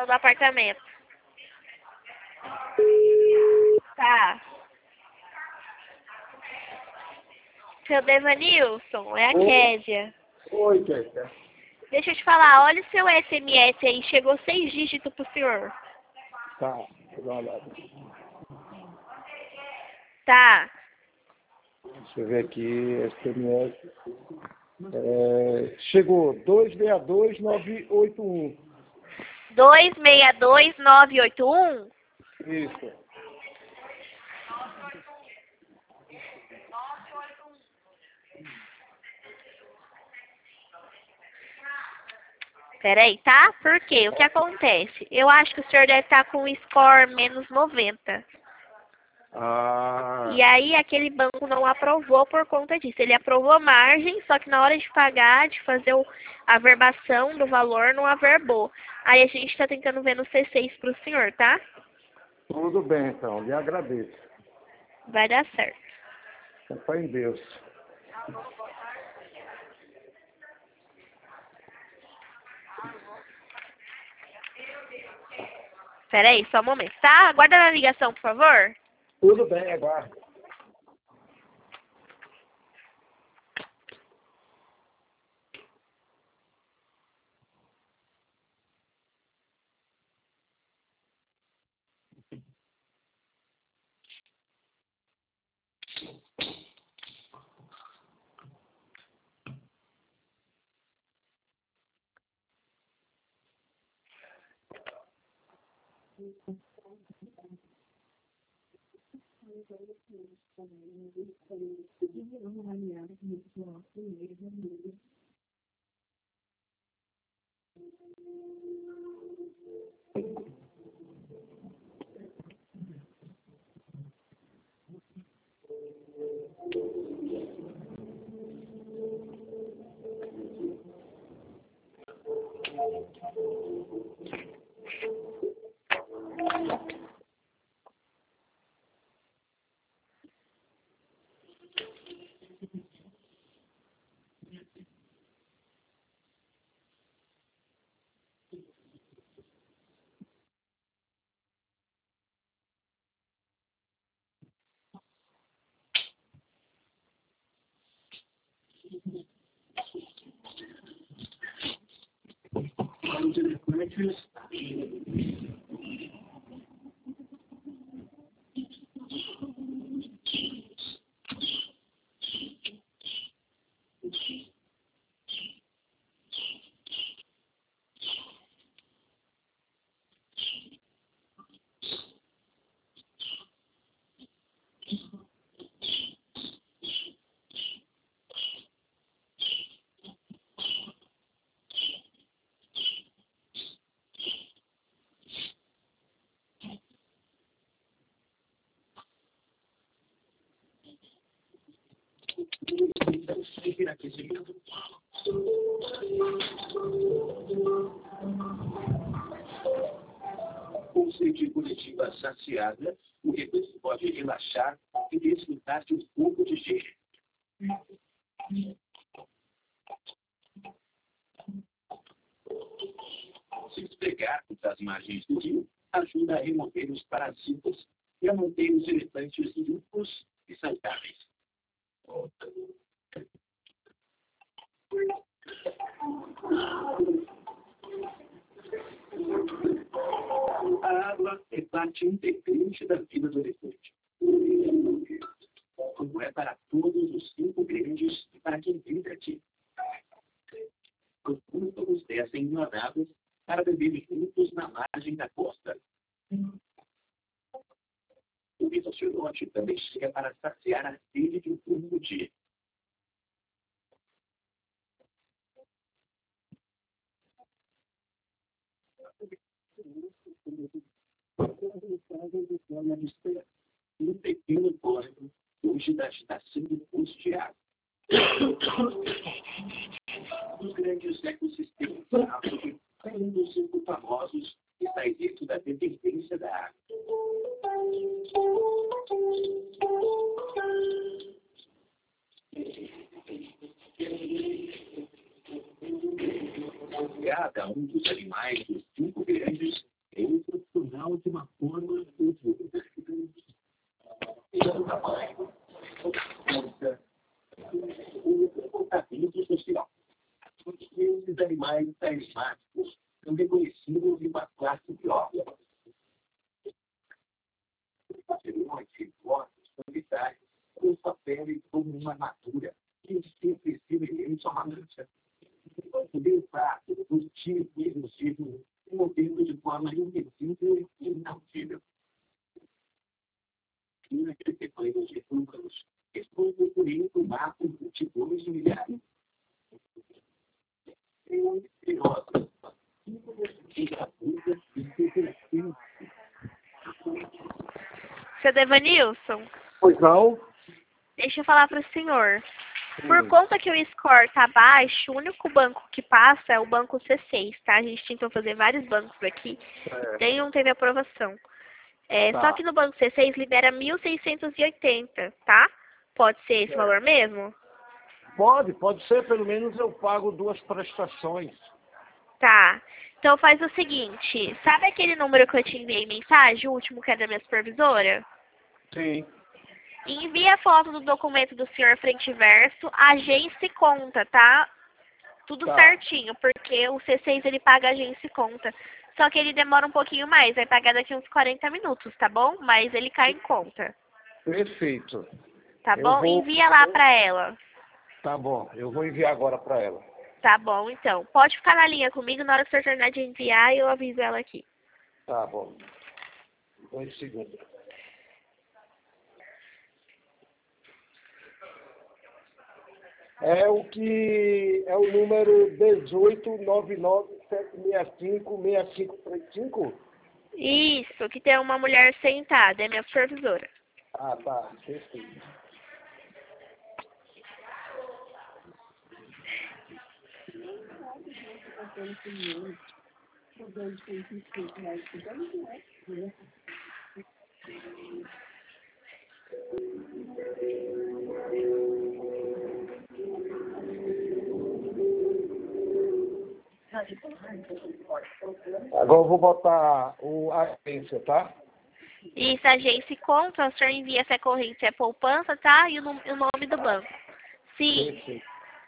dono do apartamento. Tá. Seu Devanilson, é a Késia. Oi, Késia. Deixa eu te falar, olha o seu SMS aí, chegou 6 dígitos pro senhor. Tá, vou dar uma olhada. Tá. Deixa eu ver aqui, SMS. Chegou 262981. 262981? Isso. Peraí, tá? Por quê? O que acontece? Eu acho que o senhor deve estar com o score menos 90. Ah, E aí aquele banco não aprovou por conta disso. Ele aprovou a margem, só que na hora de pagar, de fazer a averbação do valor, não averbou. Aí a gente está tentando ver no C6 pro senhor, tá? tudo bem então, lhe agradeço. Vai dar certo. Fé em Deus. Peraí, só um momento, tá? Aguarda na ligação, por favor. Tudo bem, aguardo. Com sede coletiva saciada, o recurso pode relaxar e desfrutar de um pouco de gelo. Se esfregar das margens do rio ajuda a remover os parasitas e a manter os elefantes limpos e saudáveis. A água é parte integrante da vida do elefante. Como é para todos os 5 grandes e para quem vive aqui. Os descem nadadas para beber juntos na margem da costa. O rinoceronte também chega para saciar a sede de um turno dia. Um pequeno córrego hoje está sendo custeado. Os grandes ecossistemas da África, um dos 5 famosos, está isento da dependência da água. Cada um dos animais dos 5 grandes é um profissional de uma forma ou de outra. Pelo tamanho, força, o comportamento social. Esses animais carismáticos são reconhecidos em uma classe pior. Os padrões e fortes sanitários com sua pele como uma armadura que sempre semelhante a uma mancha. Bem fraco, positivo e elusivo, movendo de forma invisível e inaudível. Naquele tamanho de números, estou procurando um mapa de tipos de milhares. Seu Devanilson, Pois não? deixa eu falar para o senhor. Por conta que o score tá baixo, o único banco que passa é o banco C6, tá? A gente tentou fazer vários bancos aqui, nenhum teve aprovação. Tá. Só que no banco C6 libera 1.680, tá? Pode ser esse valor mesmo? Pode ser, pelo menos eu pago 2 prestações. Tá. Então faz o seguinte, sabe aquele número que eu te enviei mensagem, o último que é da minha supervisora? Sim. Envia a foto do documento do senhor frente e verso, agência e conta, tá? Tudo Tá. certinho, porque o C6 ele paga agência e conta. Só que ele demora um pouquinho mais, vai pagar daqui uns 40 minutos, tá bom? Mas ele cai em conta, Perfeito. tá Eu bom? vou- Envia lá pra ela. Tá bom, eu vou enviar agora para ela. Tá bom, então. Pode ficar na linha comigo, na hora que o senhor terminar de enviar, eu aviso ela aqui. Tá bom. 2 segundos. É o número 18997656535? Isso, que tem uma mulher sentada, é minha supervisora. Ah, tá. Perfeito. Agora eu vou botar a agência, tá? Isso, agência e conta, o senhor envia se é corrente, se é poupança, tá? E o nome do banco. Sim, Perfeito.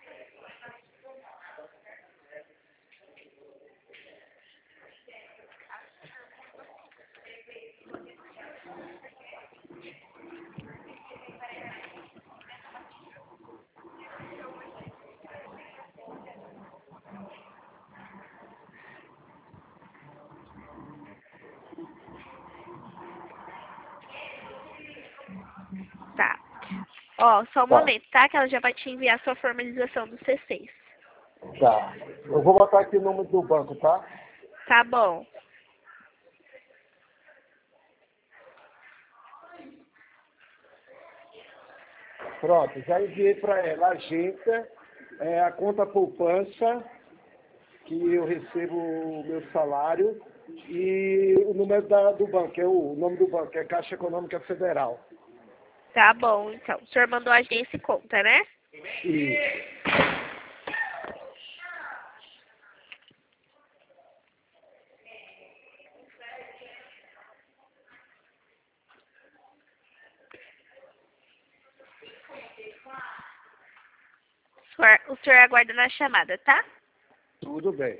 tá. Ó, só um Tá. momento, tá? Que ela já vai te enviar a sua formalização do C6. Tá. Eu vou botar aqui o número do banco, tá? Tá bom. Pronto, já enviei para ela a agência, a conta poupança, que eu recebo o meu salário, e o número do banco, o nome do banco, é Caixa Econômica Federal. Tá bom, então. O senhor mandou agência e conta, né? E O senhor aguarda na chamada, tá? tudo bem.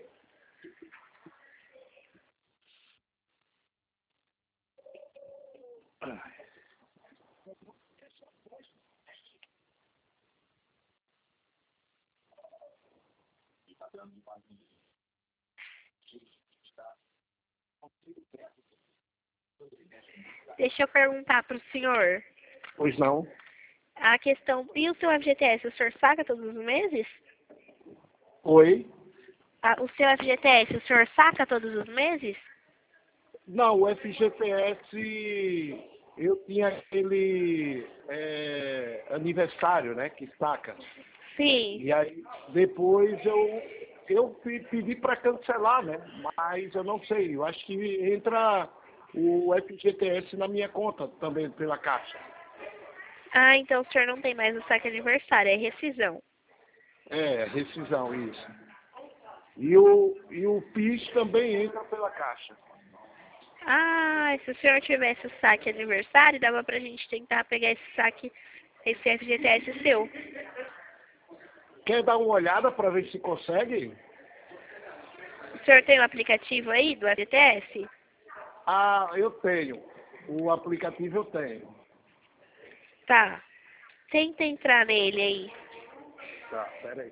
Deixa eu perguntar pro senhor. Pois não? A questão... E o seu FGTS, o senhor saca todos os meses? Oi? O seu FGTS, o senhor saca todos os meses? Não, o FGTS, eu tinha aquele aniversário, né, que saca. Sim. E aí, depois eu pedi para cancelar, né, mas eu não sei, eu acho que entra o FGTS na minha conta também, pela Caixa. Ah, então o senhor não tem mais o saque aniversário, é rescisão. É, rescisão, isso. E o PIS também entra pela Caixa. Ah, se o senhor tivesse o saque aniversário, dava pra gente tentar pegar esse saque, esse FGTS seu. Quer dar uma olhada para ver se consegue? O senhor tem o aplicativo aí do FGTS? Ah, eu tenho. O aplicativo eu tenho. Tá. Tenta entrar nele aí. Tá, peraí.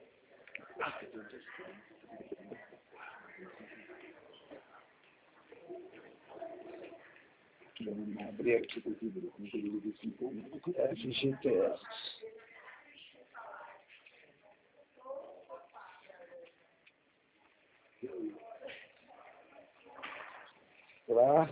Abrir aqui FGTS. Lá.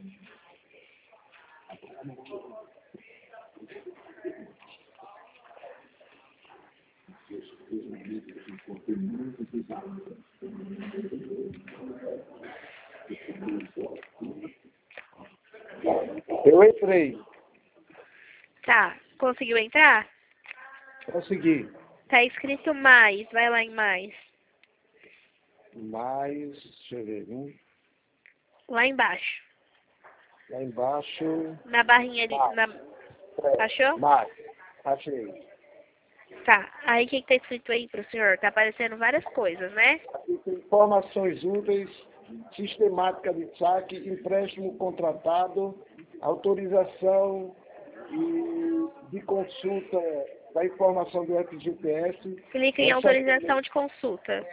Eu entrei. Tá. Conseguiu entrar? Consegui. Tá escrito mais. Vai lá em mais. Mais, deixa eu ver. Lá embaixo. Lá embaixo. Na barrinha ali. Achou? Mais. Achei. Tá. Aí o que tá escrito aí pro senhor? Tá aparecendo várias coisas, né? Aqui tem informações úteis, sistemática de saque, empréstimo contratado, autorização e de consulta da informação do FGTS. Clica em autorização de consulta.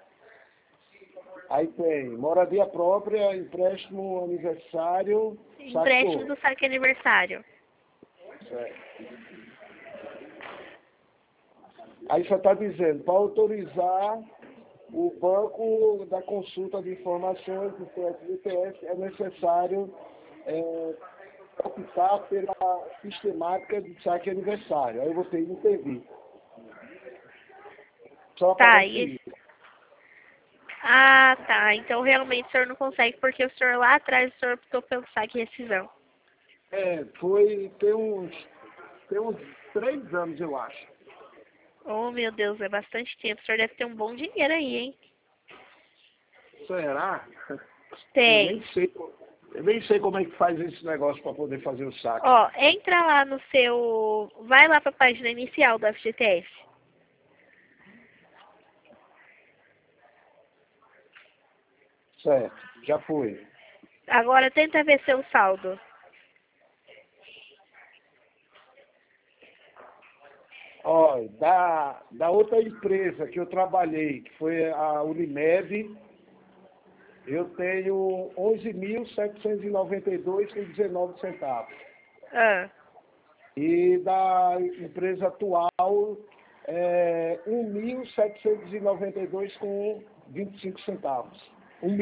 Aí tem moradia própria, empréstimo aniversário, Empréstimo do saque aniversário. Certo. Aí só está dizendo, para autorizar o banco da consulta de informações do FGTS é necessário optar pela sistemática de saque aniversário. Aí eu vou ter que entender. Só Tá, isso. Ah, tá. Então realmente o senhor não consegue, porque o senhor lá atrás o senhor optou pelo saque e rescisão. Tem uns 3 anos, eu acho. Oh, meu Deus, é bastante tempo. O senhor deve ter um bom dinheiro aí, hein? Será? Tem. Eu nem sei como é que faz esse negócio para poder fazer o saque. Ó, entra lá no seu... Vai lá pra página inicial do FGTS. Certo, já fui. Agora tenta ver seu saldo. Olha, da outra empresa que eu trabalhei, que foi a Unimed, eu tenho 11.792,19 centavos. Ah, E da empresa atual, 1.792,25 centavos.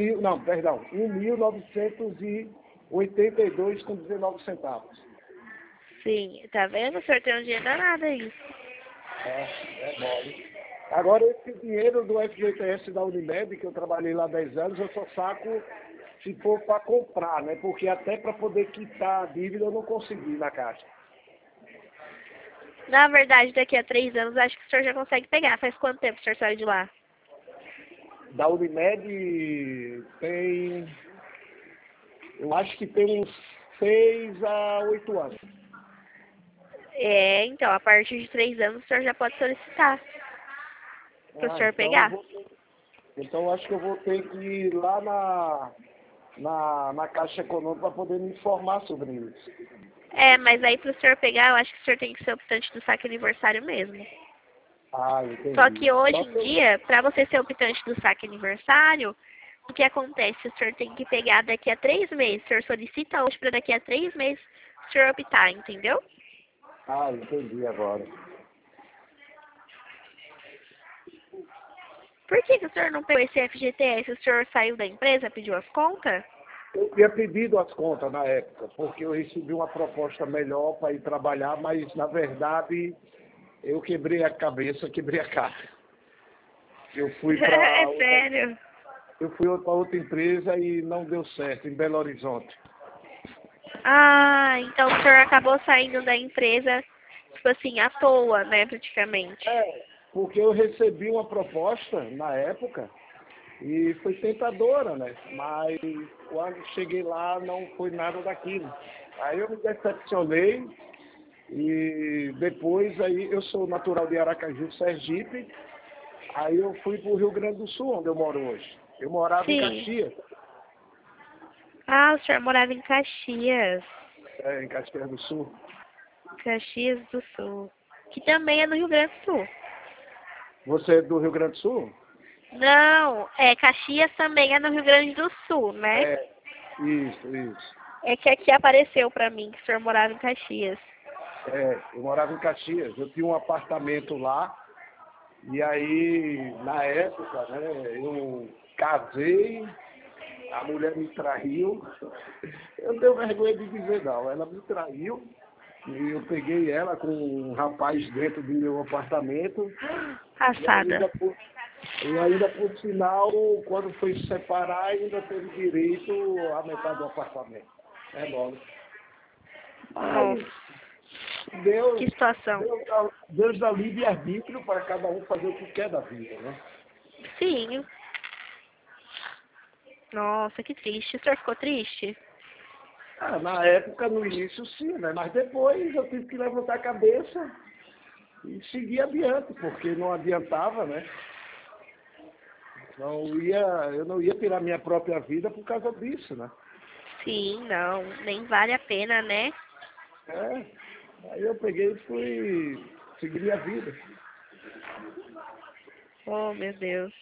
1.982,19 centavos. sim. Tá vendo? O senhor tem um dinheiro danado aí. É mole. Agora, esse dinheiro do FGTS da Unimed, que eu trabalhei lá 10 anos, eu só saco se for para comprar, né? Porque até para poder quitar a dívida eu não consegui na Caixa. Na verdade, daqui a 3 anos, acho que o senhor já consegue pegar. Faz quanto tempo o senhor saiu de lá? Da Unimed tem... Eu acho que tem uns 6 a 8 anos. É, então, a partir de 3 anos, o senhor já pode solicitar. Para o senhor pegar. Então, eu acho que eu vou ter que ir lá na Caixa Econômica para poder me informar sobre isso. É, mas aí para o senhor pegar, eu acho que o senhor tem que ser optante do saque aniversário mesmo. Ah, entendi. Só que hoje em dia, para você ser optante do saque aniversário, o que acontece? O senhor tem que pegar daqui a 3 meses. O senhor solicita hoje para daqui a 3 meses o senhor optar, entendeu? Ah, entendi agora. Por que o senhor não pegou esse FGTS? O senhor saiu da empresa, pediu as contas? Eu tinha pedido as contas na época, porque eu recebi uma proposta melhor para ir trabalhar, mas, na verdade, eu quebrei a cabeça, quebrei a cara. Eu fui para É sério? Eu fui para outra empresa e não deu certo, em Belo Horizonte. Ah, então o senhor acabou saindo da empresa, tipo assim, à toa, né, praticamente. Porque eu recebi uma proposta, na época, E foi tentadora, né? Mas quando cheguei lá não foi nada daquilo. Aí eu me decepcionei e depois aí eu sou natural de Aracaju, Sergipe. Aí eu fui para o Rio Grande do Sul, onde eu moro hoje. Eu morava em Sim. Caxias, Ah, o senhor morava em Caxias. em Caxias do Sul. Caxias do Sul. Que também é no Rio Grande do Sul. Você é do Rio Grande do Sul? Não, Caxias também é no Rio Grande do Sul, né? É, isso. É que aqui apareceu pra mim que o senhor morava em Caxias. Eu morava em Caxias. Eu tinha um apartamento lá. E aí, na época, né, eu casei, a mulher me traiu. Eu não tenho vergonha de dizer não. Ela me traiu. E eu peguei ela com um rapaz dentro do meu apartamento. Passada. E ainda por sinal, quando foi se separar, ainda teve direito à metade do apartamento. É logo. Mas Nossa, Deus, que situação. Deus dá livre-arbítrio para cada um fazer o que quer da vida, né? Sim. Nossa, que triste. O senhor ficou triste? Na época, no início, sim, né? Mas depois eu tive que levantar a cabeça e seguir adiante, porque não adiantava, né? Eu não ia tirar minha própria vida por causa disso, né? Sim, não. Nem vale a pena, né? Aí eu peguei e fui seguir minha vida. Oh, meu Deus.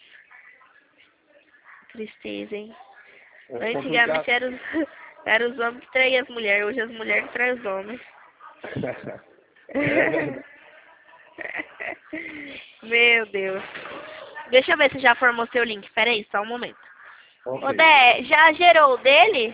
Tristeza, hein? É complicado. Antigamente eram os homens que traíam as mulheres, hoje as mulheres que traem os homens. É verdade. Meu Deus. Deixa eu ver se já formou seu link. Pera aí, só um momento. Ok. Ô, Dé, já gerou o dele?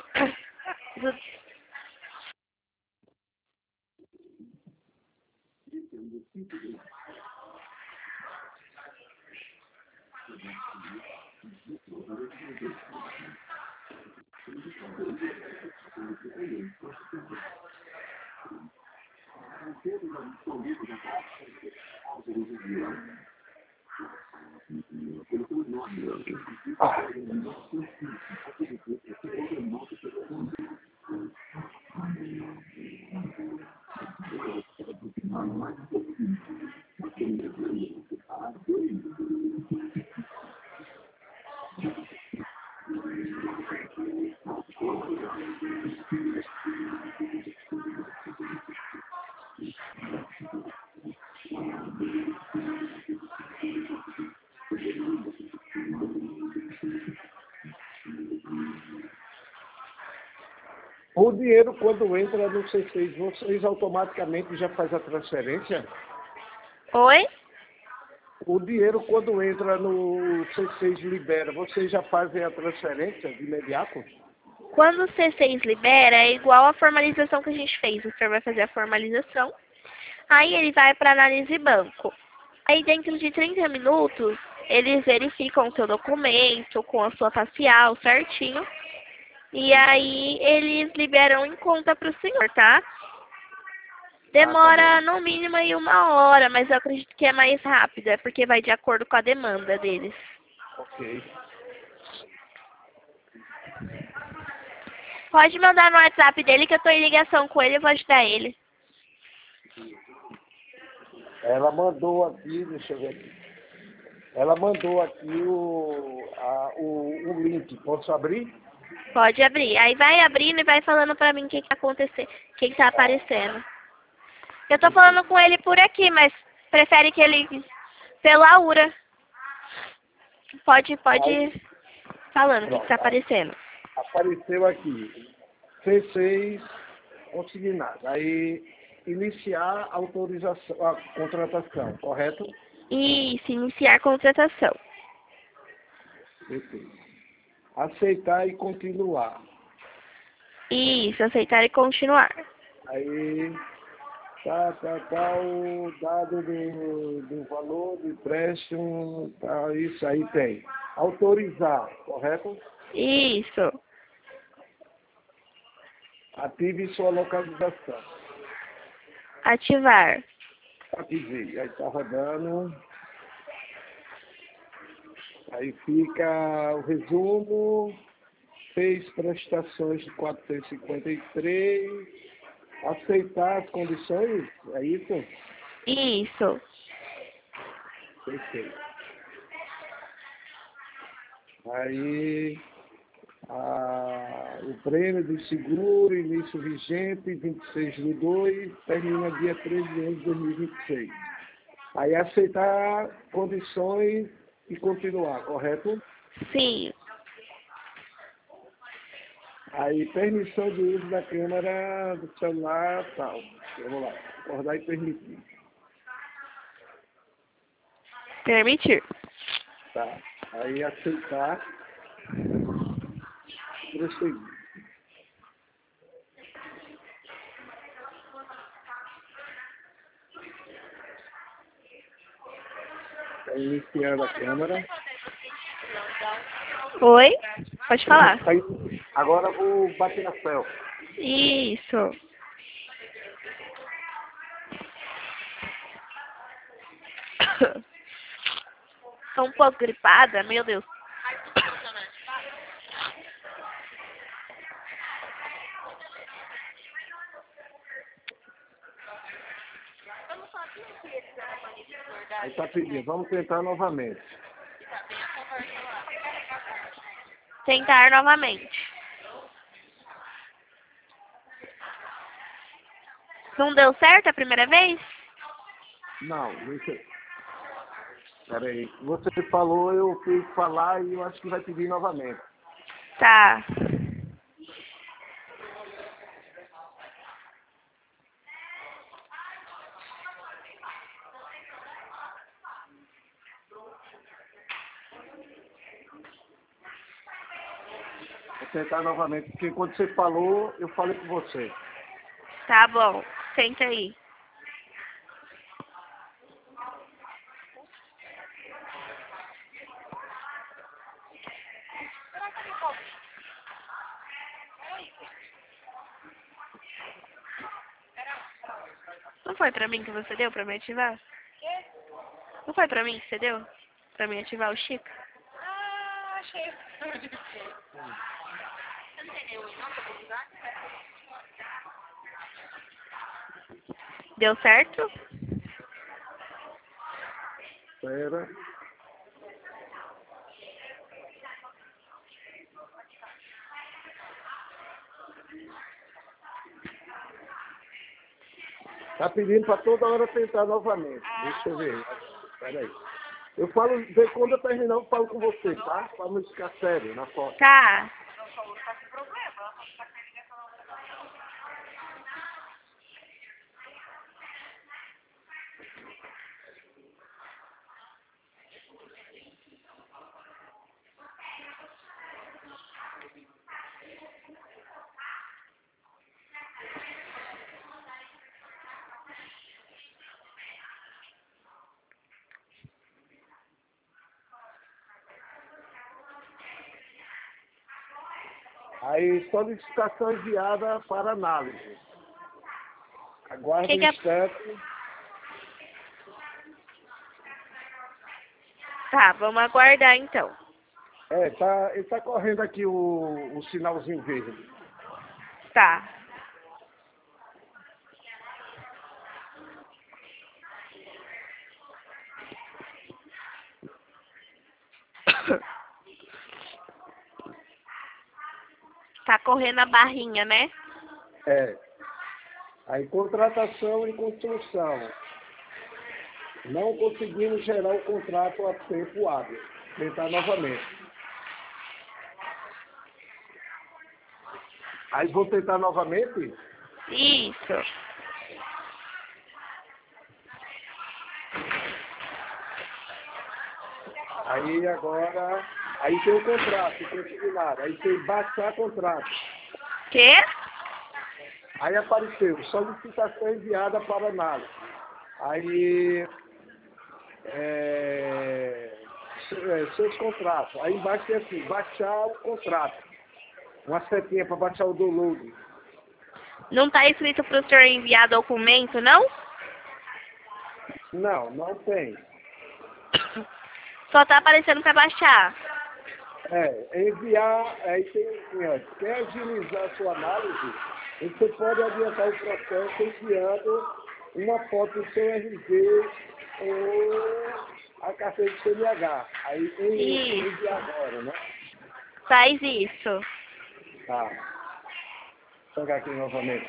O dinheiro, quando entra no C6, vocês automaticamente já fazem a transferência? Oi? O dinheiro, quando entra no C6 libera, vocês já fazem a transferência de imediato? Quando o C6 libera, é igual a formalização que a gente fez. O senhor vai fazer a formalização, aí ele vai para análise banco. Aí dentro de 30 minutos, eles verificam o seu documento com a sua facial certinho. E aí eles liberam em conta para o senhor, tá? Demora no mínimo aí 1 hora, mas eu acredito que é mais rápido, é porque vai de acordo com a demanda deles. Ok. Pode mandar no WhatsApp dele que eu tô em ligação com ele e vou ajudar ele. Ela mandou aqui, deixa eu ver aqui. Ela mandou aqui o link. Posso abrir? Pode abrir. Aí vai abrindo e vai falando pra mim o que que tá acontecendo, o que que tá aparecendo. Eu tô falando com ele por aqui, mas prefere que ele pela URA. Pode falando o que que tá aparecendo. Apareceu aqui. C6 consignado. Aí, iniciar a autorização, a contratação, correto? Isso, iniciar contratação. Perfeito. Aceitar e continuar. Isso, aceitar e continuar. Aí, o dado do valor do empréstimo, isso aí tem. Autorizar, correto? Isso. Ative sua localização. Ativar. Ativei. Aí está rodando. Aí fica o resumo, fez prestações de 453, aceitar as condições, é isso? Isso. Perfeito. Aí, o prêmio do seguro, início vigente, 26/2, termina dia 13 de 11 de 2026. Aí, aceitar condições e continuar, correto? Sim. Aí, permissão de uso da câmera do celular, tal. Vamos lá, acordar e permitir. Permitir. Tá. Aí, aceitar, prosseguir. Tá iniciando a câmera. Oi? Pode falar. Aí, agora vou bater na selfie. Isso. Tô um pouco gripada, meu Deus. Aí tá pedindo, vamos tentar novamente. Tentar novamente. Não deu certo a primeira vez? Não, deixa. Peraí. Você falou, eu fui falar e eu acho que vai pedir novamente. Tá. Vou tentar novamente, porque quando você falou, eu falei com você. Tá bom. Tenta aí. Não foi pra mim que você deu pra me ativar? Não foi pra mim que você deu? Pra me ativar o Chico? Deu certo? Espera. Tá pedindo para toda hora tentar novamente. Deixa eu ver. Espera aí. Eu falo, quando eu terminar, eu falo com você, tá? Para não ficar sério na foto. Tá. Aí, solicitação enviada para análise. Aguarde um é? instante. Tá, vamos aguardar então. Ele tá correndo aqui o sinalzinho verde. Tá. Tá correndo a barrinha, né? Aí, contratação e construção. Não conseguimos gerar o contrato a tempo hábil. Tentar novamente. Aí, vou tentar novamente? Isso. Aí, agora... Aí tem o contrato, consignado. Aí tem baixar contrato. Quê? Aí apareceu, solicitação enviada para análise. Aí, seus contratos. Aí embaixo tem assim, baixar o contrato. Uma setinha para baixar o download. Não tá escrito pro senhor enviar documento, não? Não, não tem. Só tá aparecendo para baixar. Enviar, aí tem assim, ó, quer agilizar a sua análise, você pode adiantar o processo enviando uma foto do seu RG ou a carteira de CNH. Aí tem enviar agora, né? Faz isso. Tá. Vou pegar aqui novamente.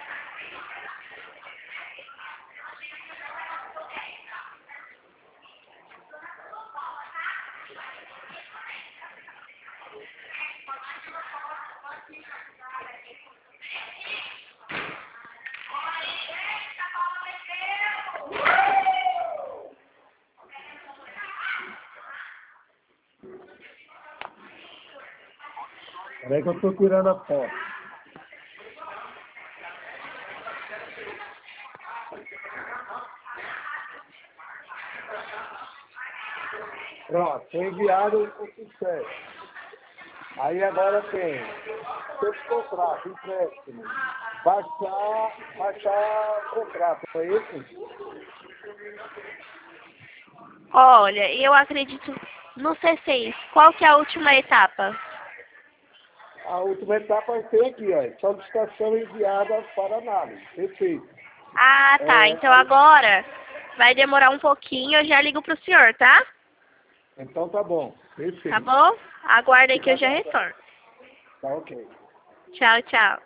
Peraí que eu estou tirando a foto. Pronto, foi enviado com sucesso. Aí agora tem esse contrato, empréstimo. Baixar o contrato, é isso? Olha, eu acredito no C6. Qual que é a última etapa? A última etapa tem aqui, ó, solicitação enviada para análise. Perfeito. Ah, tá. Então agora vai demorar um pouquinho, eu já ligo pro senhor, tá? Então tá bom. Perfeito. Tá bom? Aguarda aí que eu já retorno. Tá ok. Tchau, tchau.